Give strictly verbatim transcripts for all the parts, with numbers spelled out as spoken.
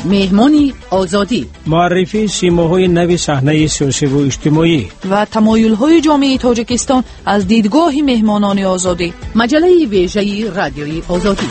مهمانی آزادی، معرفی سیماهای نو صحنه سیاسی و اجتماعی و تمایل‌های جامعه تاجیکستان از دیدگاه مهمانان آزادی. مجله ویژه رادیوی آزادی.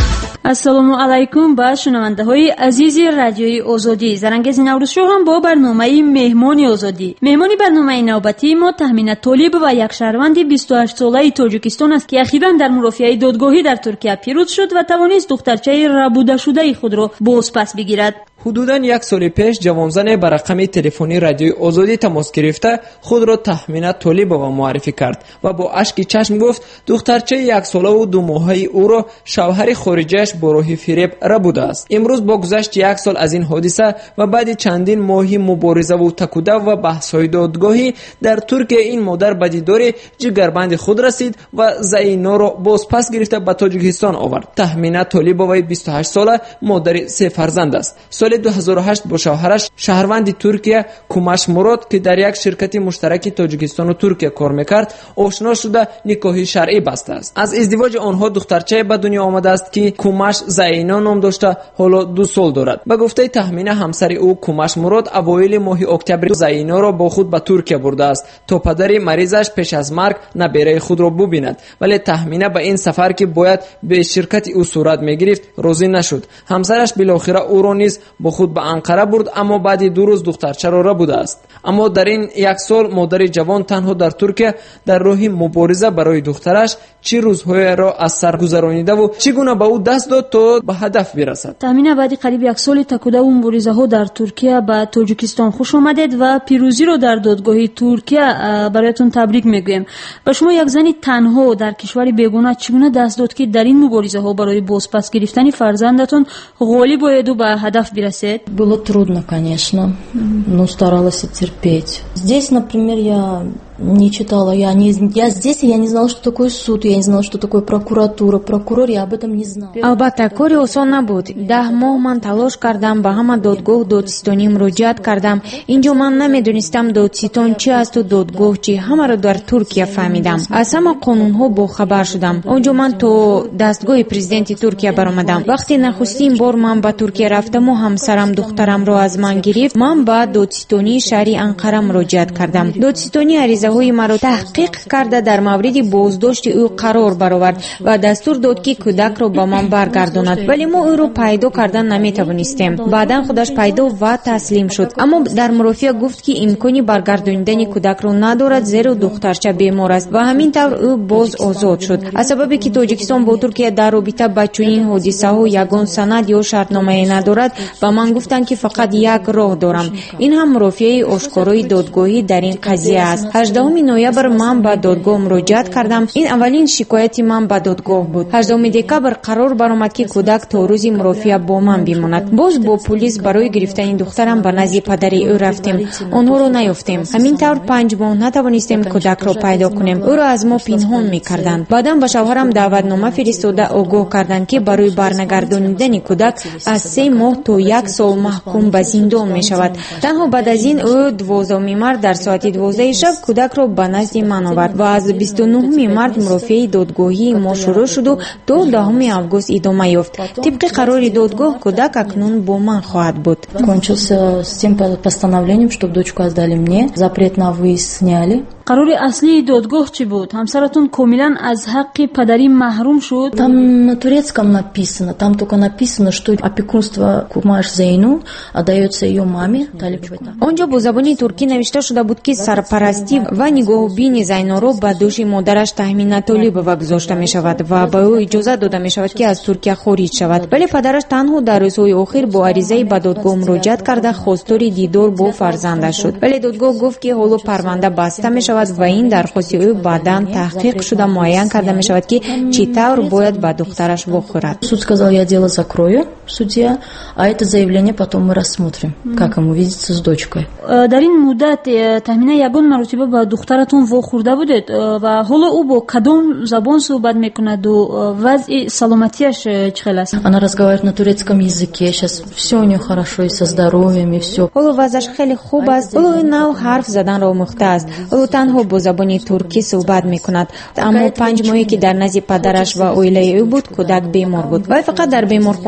السلام علیکم با شنونده های عزیز رادیوی آزادی. زرنگز نوروز شو هم با برنامه مهمان آزادی. مهمان برنامه نوبتی ما تهمینه طالب و یک شهروند بیست و هشت ساله تاجیکستان است که اخیراً در مرافعه دادگاهی در ترکیه پیروز شد و توانست دخترچه ربوده شده خود را بازپس بگیرد. حدوداً یک سال پیش جوانزن به رقم تلفنی رادیوی آزادی تماس گرفته خود را تهمینه طالبova معرفی کرد و با اشک چشم گفت دخترچه یک ساله و دو ماهه او را شوهر خارجیش با راه فریب ربوده است. امروز با گذشت یک سال از این حادثه و بعد چندین ماهی مبارزه و تکوده و بحث‌های دادگاهی در ترکیه این مادر به دیدار جگربند خود رسید و زاینا را بازپس گرفته به تاجیکستان آورد. تهمینه طالبova بیست و هشت ساله مادر سه فرزند است. سال دو هزار و هشت با شوهرش شهروند ترکیه کوماش مراد که در یک شرکت مشترک تاجیکستان و ترکیه کار میکرد آشنا شده نکاح شرعی بسته است. از ازدواج آنها دخترچه به دنیا آمده است که کوماش زاینا نام داشته حالا دو سال دارد. به گفته تهمینه همسر او کوماش مراد اوایل ماه اکتبر زاینا را با خود به ترکیه برده است تا پدر مریضش پیش از مرگ نبیره خود را ببیند، ولی تهمینه به این سفر که باید به شرکت او صورت میگرفت راضی نشد. همسرش بالاخره او را نیز با خود به انقره برد، اما بعد دو روز دخترچه را ربوده است. اما در این یک سال مادر جوان تنها در ترکیه در راه مبارزه برای دخترش چه روزهای را از سر گذرانیده و چگونه به او دست داد تا به هدف برسد. تامین بعد قریب یک سال تکوده و مبارزه ها در ترکیه به تاجیکستان خوش آمدید و پیروزی را در دادگاه ترکیه برایتون تبریک میگویم. و شما یک زن تنها در کشور بیگانه چگونه دست داد که در این مبارزه ها برای بازپس گرفتن فرزندتون غالب باید و به هدف برسید؟ Было трудно, конечно, но старалась терпеть. Здесь, например, я не читала, я не я здесь я не знала, что такое суд, я не знала, что такое прокуратура, прокурор, я об этом не знала. البته کاری آسان نبود. ده ماه من تلاش کردم، به همه دادگاه دادستانی مراجعت کردم. اینجا من نمیدونستم دادستان چی است و دادگاه چی. همه را در ترکیه فهمیدم. از همه قانون ها با خبر شدم. اونجا من تو دستگاه پرزیدنت ترکیه برآمدم. وقتی نخستین بار من به ترکیه رفتم و همسرم دخترم را از من گرفت، من به دادستانی شهری انقره مراجعت کردم. دادستانی عریضه های مرا تحقیق کرده در مورد بازداشت او قرار برآورد و دستور داد که کودک را به من برگرداند، ولی ما او را پیدا کردن نمیتوانستیم. بعدا خودش پیدا و تسلیم شد، اما در مرافعه گفت که امکانی برگرداندن کودک را ندارد زیرا دخترچه بیمار است و همین طور او باز آزاد شد. از سببی که تاجیکستان با ترکیه در رابطه با چنین حادثه ها یگان سند یا شرطنامه ندارد و من گفتند که فقط یک راه دارم. این هم مرافعه آشکارای دادگاهی در این قضیه است. هجدهم نوامبر من به دادگاه مراجعت کردم. این اولین شکایت من به دادگاه بود. هجدهم دکبر قرار برآمد که کودک تا روز مرافعه با من بماند. باز با پلیس برای گرفتن دخترم به نزد پدر او رفتیم. آنها را نیافتیم. همین طور پنج ماه نتوانستیم کودک را پیدا کنیم. او را از ما پنهان می‌کردند. بعداً به شوهرم دعوتنامه فرستاده آگاه کردند که برای برنگرداندن کودک از سه ماه تا یک سال محکوم به زندان می‌شود. تنها بعد از این او دوازدهم مارس در ساعت دوازده شب کودک را به نزد من آورد و از بیست و نهم مارس مرافعه دادگاهی ما شروع شد و تا دهم آگوست ادامه یافت. طبق قرار دادگاه کودک اکنون با من خواهد بود. Кончился с тем постановлением, чтобы дочку отдали мне, запрет на выезд сняли. قرار اصلی دادگاه چی بود؟ همسرتون کاملا از حق پدری محروم شد؟ Там на турецком написано, там только написано, что опекунство Кумаш Зейну отдается ее маме Талибовой. آنجا با زبان ترکی نوشته شده بود که سرپرستی و نگاهبینی زینا را به دوش مادرش تهمینه طالبova گذاشته می شود و به او اجازه داده می شود که از ترکیه خارج شود. ولی پدرش تنها در روزهای آخر با عریضه به دادگاه مراجعت کرده خواستار دیدار با فرزندش شد، ولی دادگاه گفت که حالا پرونده بسته می شود و این درخواست او بعداً تحقیق شده معین کرده می شود که چطور باید به دخترش بخورد. Суд сказал, я дело закрою, судья, а это заявление потом мы рассмотрим, как ему видится с дочкой. در این مدت تهمینه یگان مرتبه به دخترتون واخورده بودید و حالا او با کدام زبان صحبت میکند و وضع سلامتیش چخیل است؟ Она разговаривает на турецком языке, сейчас все у нее хорошо и со здоровьем и все. حالا وضعش خیلی خوب است. حالا این نوع حرف زدن را آموخته است. حالا تنها با زبان ترکی صحبت میکند. اما پنج ماهی که در نزد پدرش و عائله او بود کودک بیمار بود و فقط در بیمارخانه بیستری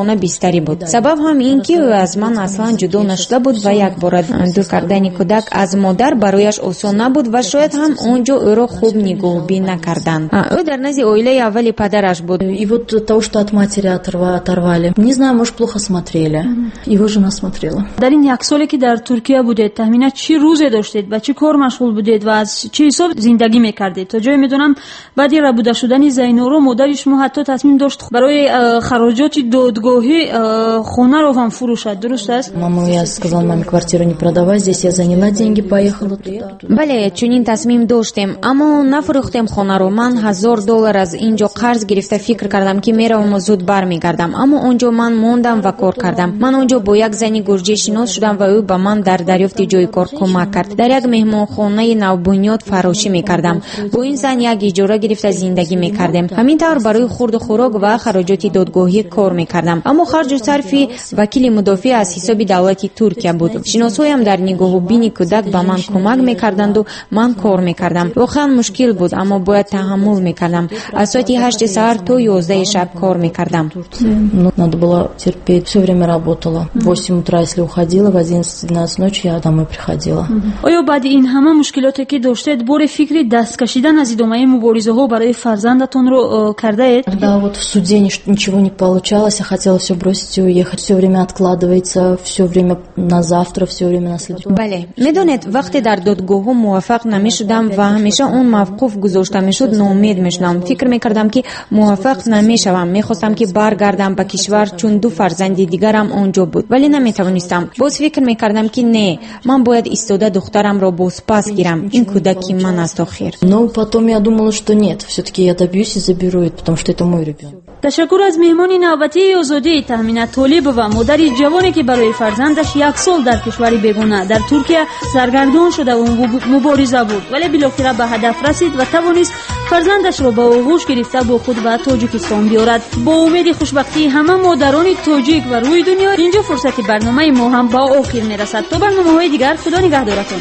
بیشتری بود. سبب هم این که او از من اصلا جدا نشده بود و یک بار دور کردن کودک از مادر برایش آسان نبود و شاید هم اونجا او را خوب نگهبانی نکردند. او در نزد عائله اولی پدرش بود. И вот того, что от матери оторвали. Не знаю, может, плохо смотрели. Его жена смотрела. در این یک سالی که در ترکیه بودید تخمینا چی روزی داشتید و چی کار مشغول بودید و از چه حساب زندگی میکردید؟ تا جایی میدونم بعدی ربوده شدن زینورو مادرش مو حتی تصمیم داشت برای خراجات دادگاهی خونه رو هم فروشد. درست است؟ Мама, я сказала маме, квартиру не продавай, здесь я заняла деньги, поехала туда. بله چنین تصمیم داشتیم اما نفروختیم خانه رو. من هزار دلار از اینجا قرض گرفته فکر کردم که میروم و زود برمیگردم، اما اونجا من موندم و کار کردم. من اونجا با یک زنی گرجی شناس شدم و او به من در دریافت جای کار کمک کرد. در یک مهمانخانه نوبنیاد فراشی میکردم. با این زن یک اجاره گرفته زندگی میکردیم. همینطور برای خورد و خوراک و خراجات دادگاهی کار میکردم، اما خرج و صرف وکیل مدافع از حساب دولت ترکیه بود. شناسایم در نگهبانی کودک به من کمک میکردند و من کار میکردم. واقعا مشکل بود اما باید تحمل میکردم. از ساعت هشت سحر تا یازده شب کار میکردم. Надо было терпеть. Все время работала. В восемь утра, если уходила, в одиннадцать-двенадцать ночи я домой приходила. آیا بعد این همه مشکلاتی که داشتید بار فکری دست کشیدن از ادامه مبارزه ها برای فرزندتون رو کرده اید؟ Когда вот в суде ничего не получалось, я хотела все бросить и уехать. Все время откладывается, все время на завтра, все время на следующий. بله میدونید وقتی در دادگاه ها موفق نمیشدم و همیشه اون موقوف گذاشته میشد ناامید میشدم. فکر میکردم که موفق نمیشوم. میخواستم که برگردم به کشور چون دو فرزند دیگرم اونجا بود ولی نمیتوانستم. باز فکر میکردم که نه، من باید ایستاده دخترم را بازپس گیرم. این کودکی من است آخر. Но потом я думала, что нет, все-таки я добьюсь и заберу это, потому что это мой ребенок. تشکر از مهمان نوبتی آزادی تهمینه طالب و مادر جوانی که برای فرزندش یک سال در کشور بیگانه در ترکیه سرگردان شده و مبارزه بود ولی بالاخره به هدف رسید و توانست فرزندش را به آغوش گرفته با خود به تاجیکستان بیارد. با امید خوشبختی همه مادران تاجیک و روی دنیا اینجا فرصت برنامه ما هم با آخر میرسد. تا برنامه‌های دیگر خدا نگهدارتون.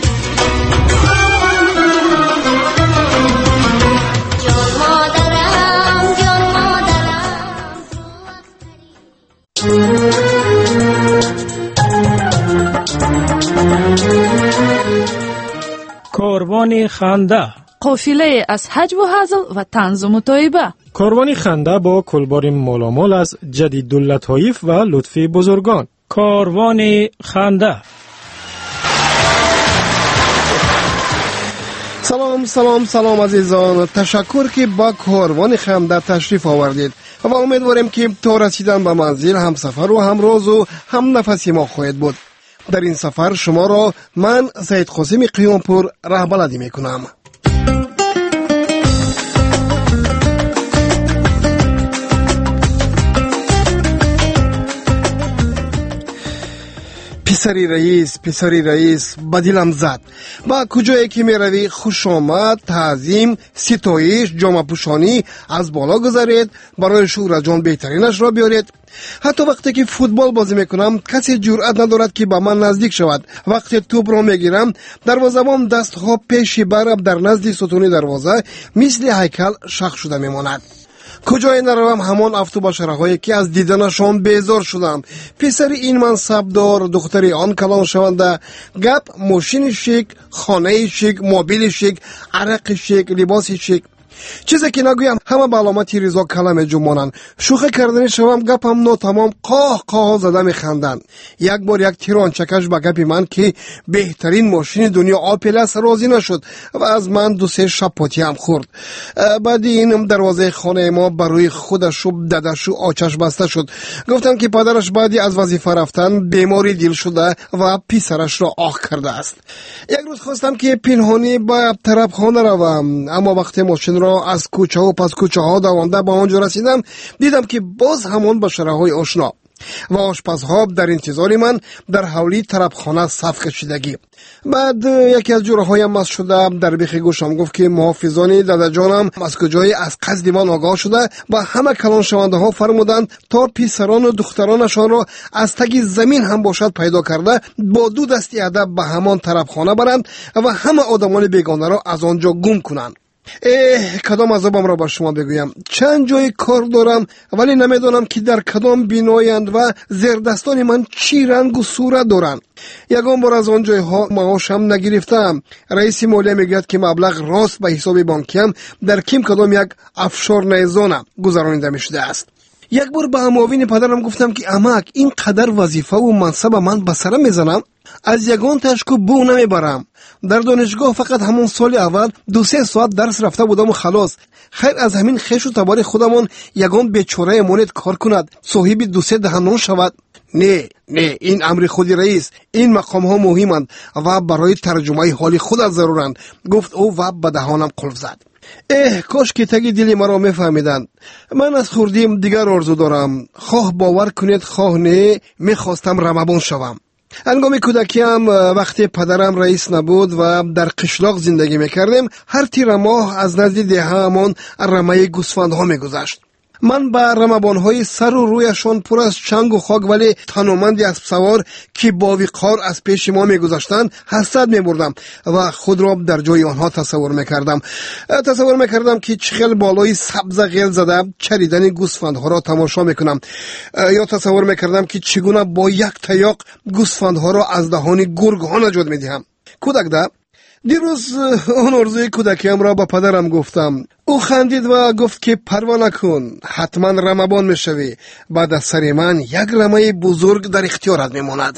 کاروان خنده، قافله از حج و هزل و طنز و مطایبه. کاروان خنده با کلبار مالامال از جدیداللطایف و لطفی بزرگان. کاروان خنده. سلام سلام سلام عزیزان، تشکر که با کاروان خنده تشریف آوردید و امیدواریم که تا رسیدن به منزل هم سفر و هم راز و هم نفسی ما خواهد بود. در این سفر شما را من سید قاسم قیامپور رهبردی میکنم. پسری رئیس پسری رئیس بدیلم زد. با کجایی که می روی خوش آمد، تعظیم، ستایش، جامه پوشانی از بالا گذارید، برای شور جان بهترینش را بیارید. حتی وقتی که فوتبال بازی میکنم کسی جرأت ندارد که به من نزدیک شود. وقتی توپ را میگیرم دروازه‌بان دستها پیش برم در نزد ستون دروازه مثل هیکل شق شده میماند. کجای نروم همان افت-و-بشرهایی که از دیدنشان بیزار شدم. پسر این منصبدار، دختری آن کلان شونده، گپ ماشین شیک، خانه شیک، موبیل شیک، عرق شیک، لباس شیک. چیزی که نگویم همه به علامت رضا کلم جمانند. شوخی کردنی شوم گپم ناتمام قاه قاه زده میخندند. یک بار یک تیران چکش به گپی من که بهترین ماشین دنیا آپل است راضی نشد و از من دو سه شپاتی هم خورد. بعد این دروازه خانه ما برای خودش و ددش و آچش بسته شد. گفتن که پدرش بعدی از وظیفه رفتن بیماری دل شده و پسرش را آخ کرده است. یک روز خواستم که پنهانی به طرف خانه روم، اما وقتی ماشین را از کوچه و پس کوچه ها دوانده به آنجا رسیدم دیدم که باز همون بشره های آشنا و آشپزها در انتظار من در حولی طرف خانه صف کشیدگی. بعد یکی از جوره هایم مست شده در بیخ گوشم گفت که محافظان دادا جانم از کجای از قصد من آگاه شده و همه کلان شونده ها فرمودند تا پسران و دخترانشان را از تگ زمین هم باشد پیدا کرده با دو دستی ادب به همان طرف خانه برند و همه آدمان بیگانه را از آنجا گم کنند. اه کدام عذابم را با شما بگویم. چند جای کار دارم ولی نمیدانم که در کدام بینایند و زیردستان من چی رنگ و صورت دارند. یگان بار از آن جایها معاشم نگرفتم. رئیس مالیه میگوید که مبلغ راست به حساب بانکیم در کیم کدام یک افشار نیزانم گذرانیده میشده است. یک بار به اماوین پدرم گفتم که امک این قدر وظیفه و منصب من به سرم میزنم، از یگان تشکو بو نمیبرم. در دانشگاه فقط همون سال اول دو سه ساعت درس رفته بودم و خلاص. خیر از همین خیش و تبار خودمون یگان بیچاره مونت کار کند، صاحب دو سه دهنان شود. نه نه، این امر خودی رئیس، این مقام ها مهمند و برای ترجمه حال خودت ضرورند، گفت او و به دهانم قلف زد. اه کاش که تگی دلی مرا میفهمیدند. من از خوردیم دیگر آرزو دارم، خواه باور کنید خواه نه، میخواستم رمبان شوم. انگام کودکیم وقتی پدرم رئیس نبود و در قشلاق زندگی میکردیم، هر تیر ماه از نزد دهه‌مان رمه گوسفندها میگذشت. من با رمبانهای سر و رویشان پر از چنگ و خاک ولی تنومندی اسب سوار که با وقار از پیش ما میگذاشتند حسد میبردم و خود را در جای آنها تصور میکردم. تصور میکردم که چخل بالای سبز غیل زده چریدن گوسفندها را تماشا میکنم، یا تصور میکردم که چگونه با یک تیاق گوسفندها را از دهان گرگها نجات میدهم. کودک ده دیروز آن آرزوی کودکیم را با پدرم گفتم. او خندید و گفت که پروا نکن، حتما رمبان میشوی. بعد از سر من یک رمه بزرگ در اختیارت میماند.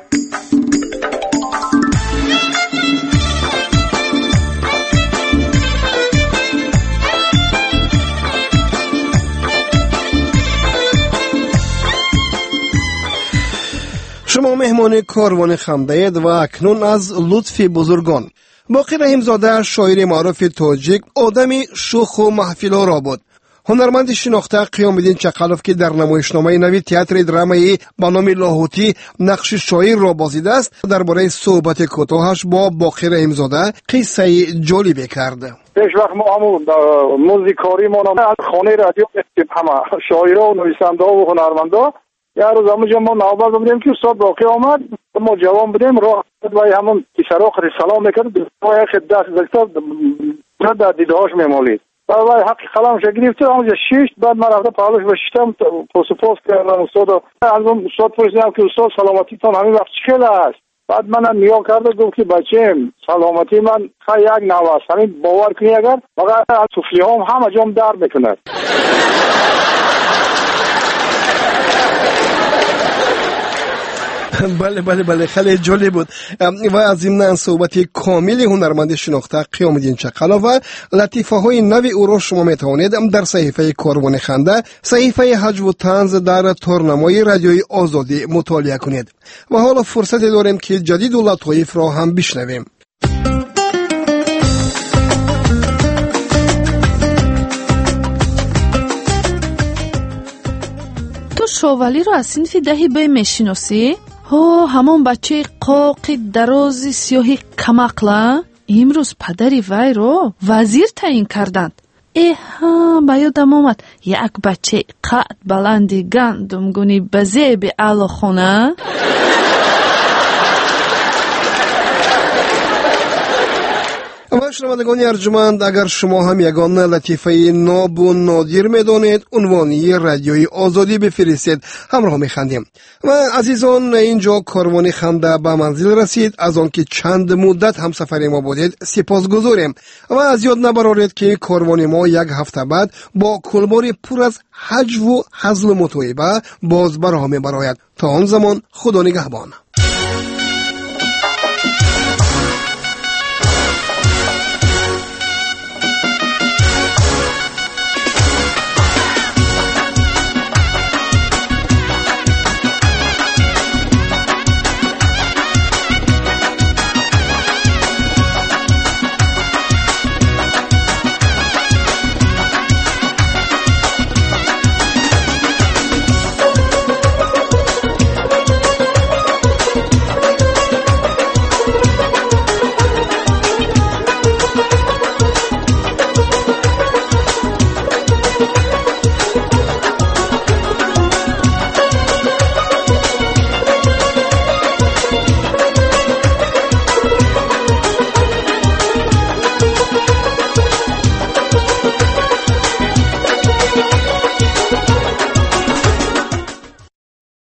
شما مهمان کاروان خنده اید و اکنون از لطف بزرگان. باقی رحیمزاده شاعر معروف تاجیک آدمی شوخ و محفل را بود. هنرمند شناخته قیامالدین چقلوف که در نمایشنامه نوی تئاتر درامایی با نام لاهوتی نقش شاعر را بازیده است، درباره صحبت کوتاهش با باقی رحیمزاده قصه جالبی کرد. پیش وقت ما همون موزیکاری ما از خانه رادیو گرفتیم، همه شاعرها و نویسنده ها و هنرمندا. یه روز همونجا ما نوبت بودیم که استاد باقی آمد، ما جوان بودیم، راه و همون کشرها خیلی سلام میکرد، ما یک دست دکتر در دیدهاش میمالید و حق خلامش گرفته. همونجا شیشت، بعد من رفته پاولش بشیدم پوس پوس کردم استاد. از اون استاد پرسیدم که استاد سلامتیتان همین وقت چخیل است؟ بعد من نیا کرده گفت که بچه‌م سلامتی من خیلی یک نو است، همین باور کنی اگر مگر از سفلی هم همه جام در میکند. بله بله بله خیلی جالب بود. و از این صحبت کامل هنرمند شناخته قیامالدین چقلوف و لطیفه های نوی او را شما میتوانید در صحیفه کاروان خنده، صحیفه هجو و طنز در تارنمای رادیوی آزادی مطالعه کنید. و حالا فرصت داریم که جدید و لطایف را هم بشنویم. تو شوالی رو از صنف دهی بی میشناسی؟ ها همون بچه قاقی درازی سیاهی کمقلا امروز پدری وی رو وزیر تعیین کردند. ایها با یادم آمد یک بچه قد بلندی گندم گونی بزیب علا خونه. و شنوندگان ارجمند، اگر شما هم یگان لطیفه ناب و نادر میدانید عنوانی رادیوی آزادی بفرستید، همراه میخندیم. و عزیزان اینجا کاروان خنده به منزل رسید. از آن که چند مدت هم سفر ما بودید سپاسگزاریم و از یاد نبرارید که کاروان ما یک هفته بعد با کلبار پر از حجو و هزل و مطوعبه باز براه میبراید. تا آن زمان خدا نگهبان.